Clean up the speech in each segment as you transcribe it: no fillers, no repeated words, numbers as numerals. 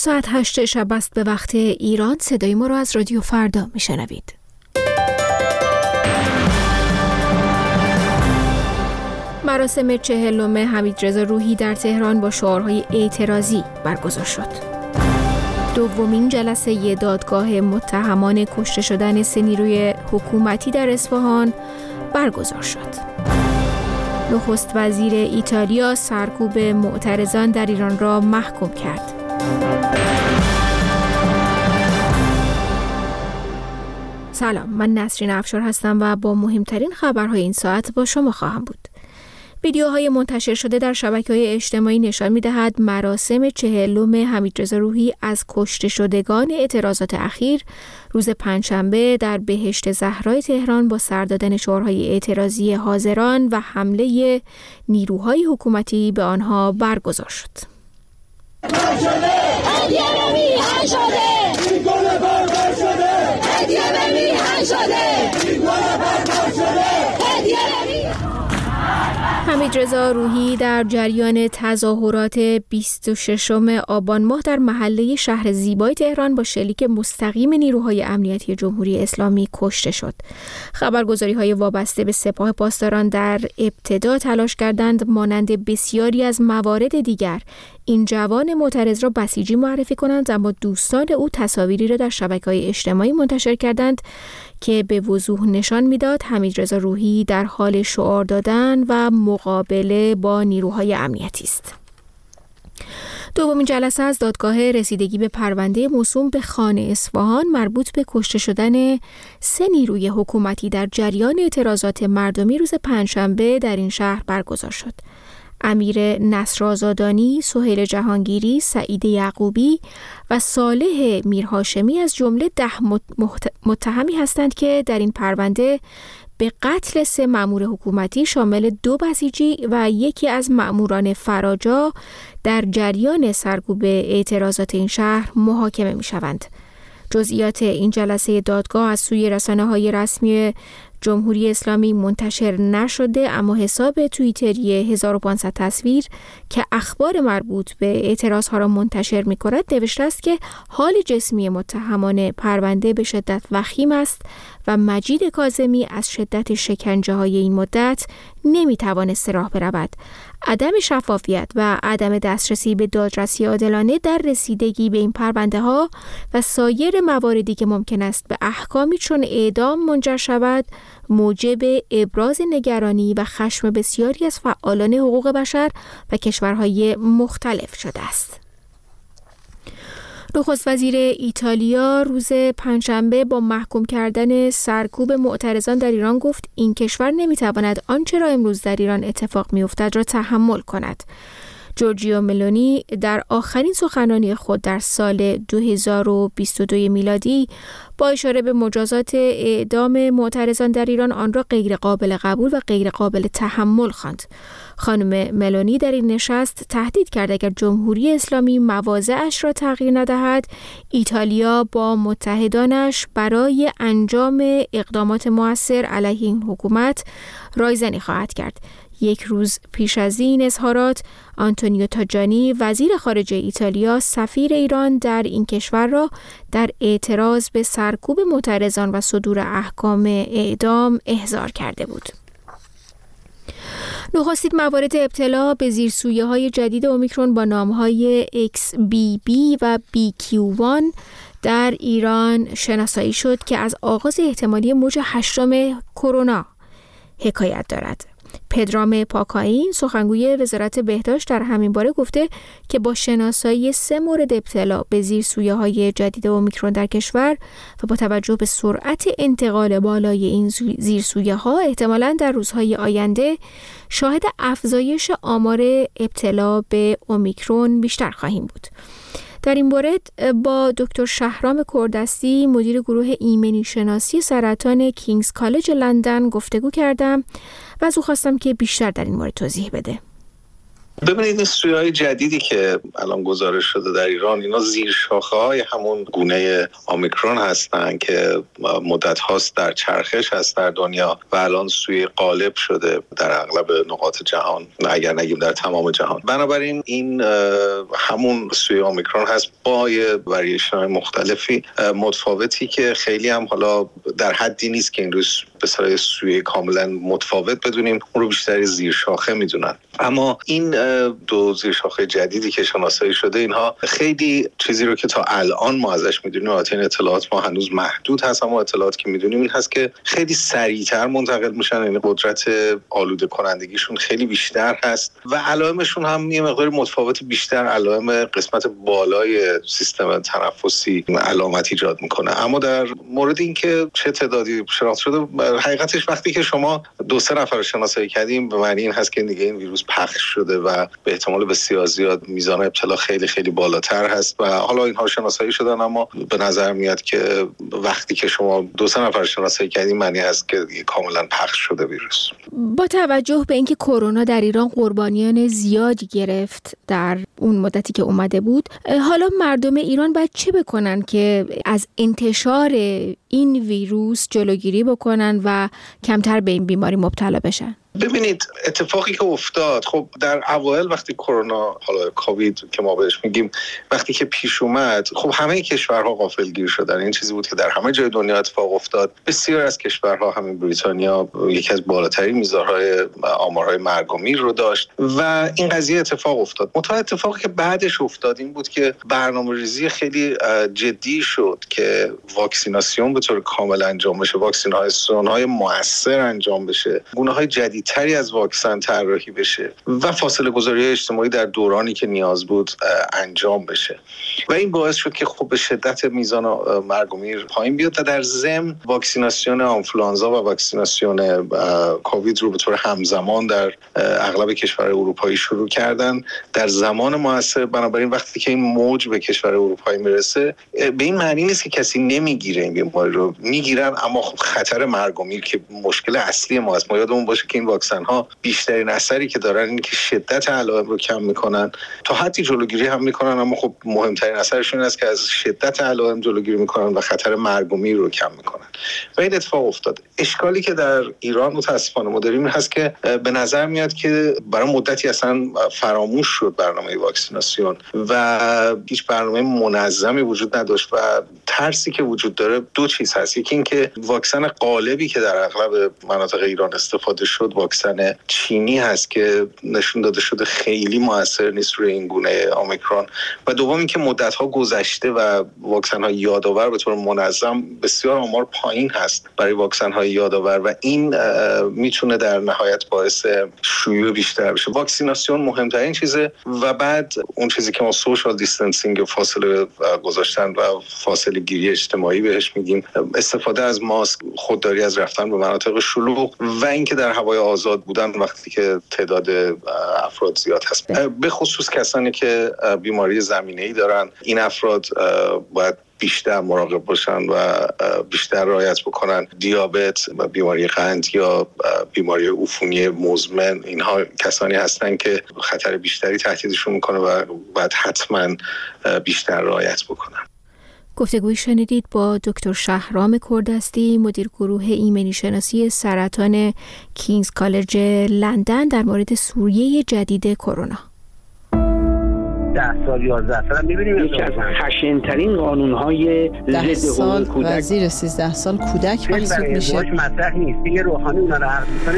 ساعت 8 شب است به وقت ایران. صدای ما را از رادیو فردا میشنوید. مراسم 40 حمیدرضا روحی در تهران با شعارهای اعتراضی برگزار شد. دومین جلسه دادگاه متهمان کشته شدن 3 نیروی حکومتی در اصفهان برگزار شد. نخست وزیر ایتالیا سرکوب معترضان در ایران را محکوم کرد. سلام، من نسرین افشار هستم و با مهمترین خبرهای این ساعت با شما خواهم بود. ویدیوهای منتشر شده در شبکه‌های اجتماعی نشان می‌دهد مراسم 40 حمیدرضا روحی از کشته شدگان اعتراضات اخیر روز پنجشنبه در بهشت زهرای تهران با سر دادن شعارهای اعتراضی حاضران و حمله نیروهای حکومتی به آنها برگزار شد. حمیدرضا روحی در جریان تظاهرات 26 آبان ماه در محله شهر زیبای تهران با شلیک مستقیم نیروهای امنیتی جمهوری اسلامی کشته شد. خبرگزاری‌های وابسته به سپاه پاسداران در ابتدا تلاش کردند مانند بسیاری از موارد دیگر این جوان معترض را بسیجی معرفی کنند، اما دوستان او تصاویری را در شبکه‌های اجتماعی منتشر کردند که به وضوح نشان می‌داد حمیدرضا روحی در حال شعار دادن و مقابله با نیروهای امنیتی است. دومین جلسه از دادگاه رسیدگی به پرونده موسوم به خان اصفهان مربوط به کشته شدن 3 نیروی حکومتی در جریان اعتراضات مردمی روز پنجشنبه در این شهر برگزار شد. امیر نصر آزادانی، سهیل جهانگیری، سعید یعقوبی و صالح میرهاشمی از جمله 10 متهمی هستند که در این پرونده به قتل 3 مأمور حکومتی شامل 2 بسیجی و یکی از مأموران فراجا در جریان سرکوب اعتراضات این شهر محاکمه می‌شوند. جزئیات این جلسه دادگاه از سوی رسانه‌های رسمی جمهوری اسلامی منتشر نشده، اما حساب توییتری 1500 تصویر که اخبار مربوط به اعتراضها را منتشر می‌کند نوشته است که حال جسمی متهمان پرونده به شدت وخیم است و مجید کاظمی از شدت شکنجه‌های این مدت نمی‌توانست راه برود. عدم شفافیت و عدم دسترسی به دادرسی عادلانه در رسیدگی به این پرونده‌ها و سایر مواردی که ممکن است به احکامی چون اعدام منجر شود موجب ابراز نگرانی و خشم بسیاری از فعالان حقوق بشر و کشورهای مختلف شده است. نخست وزیر ایتالیا روز پنجشنبه با محکوم کردن سرکوب معترضان در ایران گفت این کشور نمیتواند آنچه را امروز در ایران اتفاق میافتد را تحمل کند. جورجیا ملونی در آخرین سخنرانی خود در سال 2022 میلادی با اشاره به مجازات اعدام معترضان در ایران آن را غیر قابل قبول و غیر قابل تحمل خواند. خانم ملونی در این نشست تهدید کرد اگر جمهوری اسلامی مواضعش را تغییر ندهد، ایتالیا با متحدانش برای انجام اقدامات مؤثر علیه این حکومت رایزنی خواهد کرد. یک روز پیش از این اظهارات، آنتونیو تاجانی وزیر خارجه ایتالیا سفیر ایران در این کشور را در اعتراض به سرکوب معترضان و صدور احکام اعدام احضار کرده بود. نخستین موارد ابتلا به زیرسویه‌های جدید اومیکرون با نام‌های XBB و BQ1 در ایران شناسایی شد که از آغاز احتمالی موج 8 کرونا حکایت دارد. پدرام پاکاین سخنگوی وزارت بهداشت در همین باره گفته که با شناسایی 3 مورد ابتلا به زیرسویه‌های جدید اومیکرون در کشور و با توجه به سرعت انتقال بالای این زیرسویه‌ها احتمالاً در روزهای آینده شاهد افزایش آمار ابتلا به اومیکرون بیشتر خواهیم بود. در این مورد با دکتر شهرام کوردستی مدیر گروه ایمنی شناسی سرطان کینگز کالج لندن گفتگو کردم و از او خواستم که بیشتر در این مورد توضیح بده. ببینید این سویه‌های جدیدی که الان گزارش شده در ایران، اینا زیر شاخه‌های همون گونه اومیکرون هستن که مدت هاست در چرخش هست در دنیا و الان سویه غالب شده در اغلب نقاط جهان، اگر نگیم در تمام جهان. بنابراین این همون سویه اومیکرون هست با وریشن‌های مختلفی متفاوتی که خیلی هم حالا در حدی نیست که این روز به صورت سویه کاملا متفاوت بدونیم، اون رو بیشتر زیر شاخه میدونن. اما این دو زیر شاخه جدیدی که شناسایی شده، اینها خیلی چیزی رو که تا الان ما ازش میدونیم، البته این اطلاعات ما هنوز محدود هست، اما اطلاعاتی که میدونیم این هست که خیلی سریعتر منتقل میشن، یعنی قدرت آلوده کنندگیشون خیلی بیشتر هست و علائمشون هم یه مقدار متفاوت بیشتر، علائم قسمت بالای سیستم تنفسی علامت ایجاد میکنه. اما در مورد اینکه چه تعدادی شناخته شده، حقیقتش وقتی که شما 2-3 نفر رو شناسایی کردیم به معنی این هست که دیگه این ویروس پخش شده و به احتمال بسیار زیاد میزان ابتلا خیلی خیلی بالاتر هست و حالا اینها شناسایی شدن. اما به نظر میاد که وقتی که شما 2-3 نفر شناسایی کردیم معنی هست که کاملا پخش شده ویروس. با توجه به اینکه کرونا در ایران قربانیان زیادی گرفت در اون مدتی که اومده بود، حالا مردم ایران باید چه بکنن که از انتشار این ویروس جلوگیری بکنن و کمتر به این بیماری مبتلا بشن؟ ببینید اتفاقی که افتاد، خب در اوایل وقتی کرونا، حالا کووید که ما بهش میگیم، وقتی که پیش اومد، خب همه کشورها غافلگیر شدن. این چیزی بود که در همه جای دنیا اتفاق افتاد. بسیار از کشورها، همین بریتانیا یکی از بالاترین میزانهای آمارهای مرگ و میر رو داشت و این قضیه اتفاق افتاد. منتها اتفاقی که بعدش افتاد این بود که برنامه‌ریزی خیلی جدی شد که واکسیناسیون به طور کامل انجام بشه، واکسیناسیون‌های مؤثر انجام بشه، گونه‌های جدید تری از واکسن طراحی بشه و فاصله گذاری اجتماعی در دورانی که نیاز بود انجام بشه و این باعث شد که خب به شدت میزان مرگ و میر پایین بیاد و در ضمن واکسیناسیون آنفولانزا و واکسیناسیون کووید رو به طور همزمان در اغلب کشورهای اروپایی شروع کردن در زمان مناسب. بنابراین وقتی که این موج به کشور اروپایی میرسه، به این معنی نیست که کسی نمیگیره این بیماری رو، میگیرن، اما خب خطر مرگ و میر که مشکل اصلی ما است. ما یادمون باشه که این واکسن ها بیشترین اثری که دارن اینه که شدت علائم رو کم میکنن، تا حدی جلوگیری هم میکنن، اما خب مهمترین اثرشون این است که از شدت علائم جلوگیری میکنن و خطر مرگ و میر رو کم میکنن و این اتفاق افتاد. اشکالی که در ایران متاسفانه ما داریم این هست که به نظر میاد که برای مدتی اصلا فراموش شد برنامه واکسیناسیون و هیچ برنامه منظمی وجود نداشت و ترسی که وجود داره دو چیز هست. یکی این که واکسن غالبی که در اغلب مناطق ایران استفاده شد واکسن چینی هست که نشون داده شده خیلی موثر نیست روی این گونه اومیکرون و دوم این که مدت‌ها گذشته و واکسن‌های یادآور به طور منظم بسیار آمار پایین هست برای واکسن‌های یادآور و این میتونه در نهایت باعث شیوع بیشتر بشه. واکسیناسیون مهمترین چیزه و بعد اون چیزی که ما سوشال دیستنسینگ، فاصله گذاشتن و فاصله گیری اجتماعی بهش میگیم، استفاده از ماسک، خودداری از رفتن به مناطق شلوغ و اینکه در هوای آزاد بودن وقتی که تعداد افراد زیاد هست، به خصوص کسانی که بیماری زمینه‌ای دارن. این افراد باید بیشتر مراقب باشن و بیشتر رعایت بکنن. دیابت، بیماری قند یا بیماری عفونی مزمن، اینها کسانی هستن که خطر بیشتری تهدیدشون میکنه و باید حتما بیشتر رعایت بکنن. گفتگوی شنیدید با دکتر شهرام کردستی، مدیر گروه ایمنی شناسی سرطان کینگز کالج لندن، در مورد سوریه جدید کرونا. 10 سال 11 سال هم می‌بینیم یکی از خشن‌ترین قانون‌های ضد حقوق کودک و زیر 13 سال کودک محسوب میشه. مطرح نیست. دیگه روحانی اونا رو حرف می‌زنه.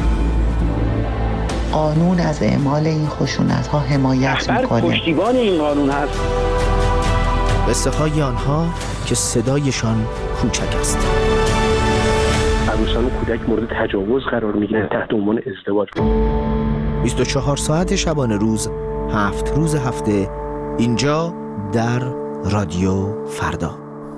قانون از اعمال این خشونت‌ها حمایت می‌کنه. پشتیبان این قانون هست. قصه‌های آنها که صدایشان کوچک است. عروسان و کودک مورد تجاوز قرار می‌گیرن تحت عنوان ازدواج. 24 ساعت شبانه روز، 7 روز هفته، اینجا در رادیو فردا.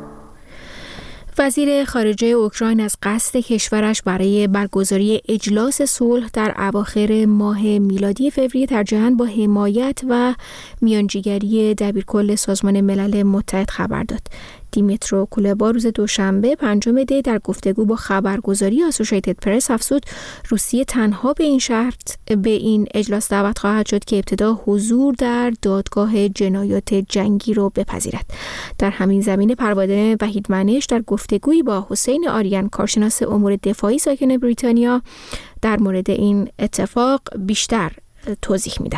وزیر خارجه اوکراین از قصد کشورش برای برگزاری اجلاس صلح در اواخر ماه میلادی فوریه ترجیحاً با حمایت و میانجیگری دبیرکل سازمان ملل متحد خبر داد. دیمیترو کولبا روز دوشنبه 5 دی در گفتگو با خبرگزاری آسوشیتد پرس افزود روسیه تنها به این شرط به این اجلاس دعوت خواهد شد که ابتدا حضور در دادگاه جنایات جنگی رو بپذیرد. در همین زمینه پروانه وحید منش در گفتگویی با حسین آریان کارشناس امور دفاعی ساکن بریتانیا در مورد این اتفاق بیشتر توضیح میدن.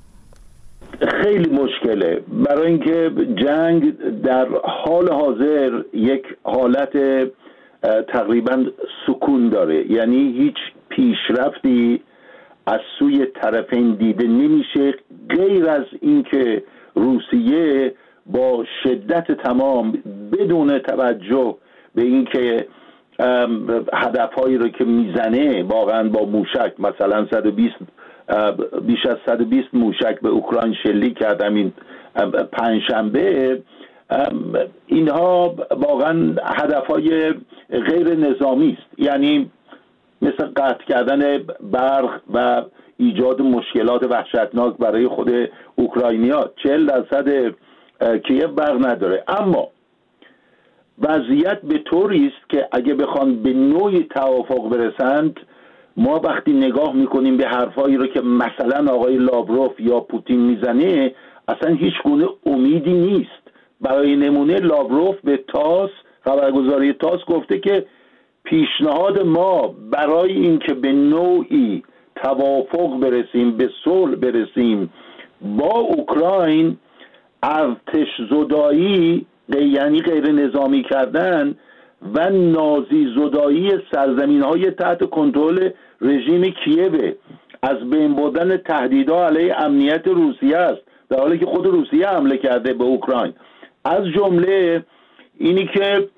خیلی مشکله، برای اینکه جنگ در حال حاضر یک حالت تقریبا سکون داره، یعنی هیچ پیشرفتی از سوی طرفین دیده نمیشه غیر از اینکه روسیه با شدت تمام بدون توجه به اینکه هدفهایی رو که میزنه واقعا با موشک، مثلا بیش از 120 موشک به اوکراین شلیک کرد همین پنجشنبه، اینها واقعا هدفهای غیر نظامی است، یعنی مثل قطع کردن برق و ایجاد مشکلات وحشتناک برای خود اوکراینیا. 40% کیف برق نداره، اما وضعیت به طوری است که اگه بخوان به نوعی توافق برسند، ما وقتی نگاه میکنیم به حرفایی رو که مثلا آقای لاوروف یا پوتین میزنه، اصلا هیچ گونه امیدی نیست. برای نمونه لاوروف به تاس، خبرگزاری تاس، گفته که پیشنهاد ما برای اینکه به نوعی توافق برسیم، به صلح برسیم با اوکراین، ارتش زدایی یعنی غیر نظامی کردن و نازی زدایی سرزمین‌های تحت کنترل رژیم کییو، از بین بردن تهدیدها علیه امنیت روسیه است، در حالی که خود روسیه حمله کرده به اوکراین. از جمله اینی که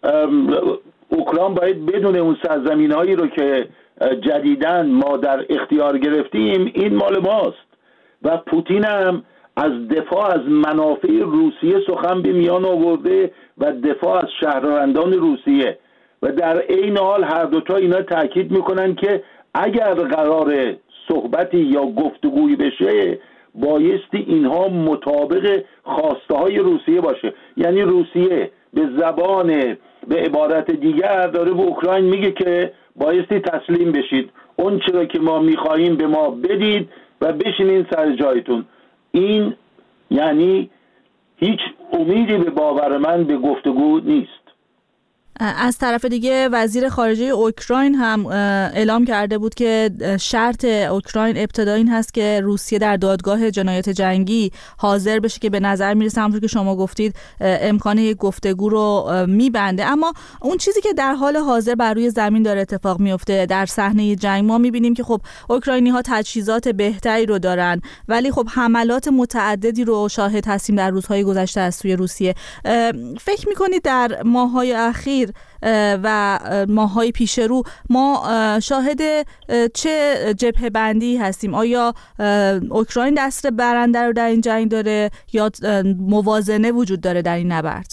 اوکراین باید بدون اون سرزمین‌هایی رو که جدیداً ما در اختیار گرفتیم این مال ماست، و پوتین هم از دفاع از منافع روسیه سخن به میان آورده و دفاع از شهروندان روسیه، و در عین حال هر دوتا اینا تاکید میکنن که اگر قرار صحبتی یا گفتگویی بشه بایستی اینها مطابق خواسته های روسیه باشه. یعنی روسیه به زبان، به عبارت دیگر، داره به اوکراین میگه که بایستی تسلیم بشید، اون چرا که ما میخواهیم به ما بدید و بشینین سر جایتون. این یعنی هیچ امیدی به باور من به گفتگو نیست. از طرف دیگه وزیر خارجه اوکراین هم اعلام کرده بود که شرط اوکراین ابتدا این هست که روسیه در دادگاه جنایات جنگی حاضر بشه که به نظر میرسه همونطور که شما گفتید امکان یک گفتگو رو میبنده. اما اون چیزی که در حال حاضر بر روی زمین داره اتفاق میفته در صحنه جنگ، ما میبینیم که خب اوکراینی ها تجهیزات بهتری رو دارن، ولی خب حملات متعددی رو شاهد هستیم در روزهای گذشته از سوی روسیه. فکر میکنید در ماه‌های اخیر و ماه‌های پیش رو ما شاهد چه جبهه بندی هستیم؟ آیا اوکراین دست برنده رو در این جنگ داره یا موازنه وجود داره در این نبرد؟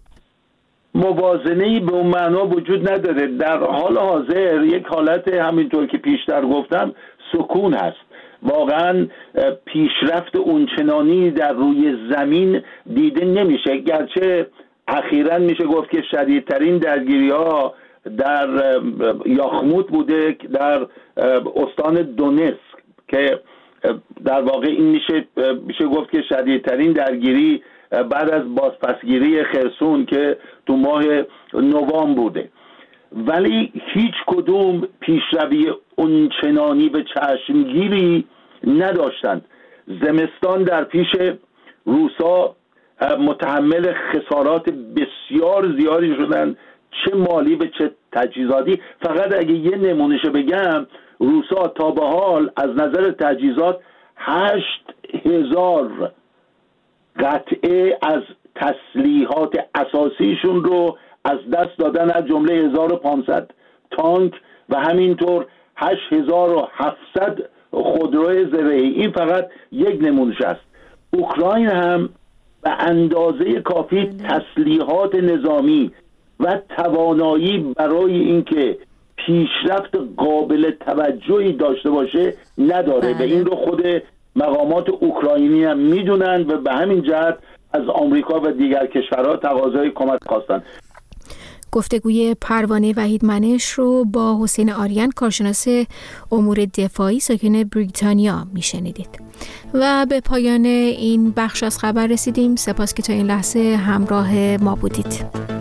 موازنه‌ای به اون معنا وجود نداره. در حال حاضر یک حالت، همینطور که پیشتر گفتم، سکون هست. واقعا پیشرفت اونچنانی در روی زمین دیده نمیشه، گرچه اخیراً میشه گفت که شدیدترین درگیری‌ها در یاخموت بوده، در استان دونتسک، که در واقع این میشه گفت که شدیدترین درگیری بعد از بازپسگیری خرسون که تو ماه نوامبر بوده. ولی هیچ کدوم پیشروی اونچنانی به چشمگیری نداشتند. زمستان در پیش روسا متحمل خسارات بسیار زیادی شدن، چه مالی و چه تجهیزاتی. فقط اگه یه نمونهشو بگم، روسا تا به حال از نظر تجهیزات 8000 قطعه از تسلیحات اساسیشون رو از دست دادن، از جمله 1500 تانک و همینطور 8700 خودروی زرهی. این فقط یک نمونهش است. اوکراین هم به اندازه کافی تسلیحات نظامی و توانایی برای اینکه پیشرفت قابل توجهی داشته باشه نداره و این رو خود مقامات اوکراینی هم میدونن و به همین جهت از آمریکا و دیگر کشورها تقاضای کمک خواستند. گفتگوی پروانه وحیدمنش رو با حسین آریان کارشناس امور دفاعی ساکن بریتانیا میشنیدید. و به پایان این بخش از خبر رسیدیم. سپاس که تا این لحظه همراه ما بودید.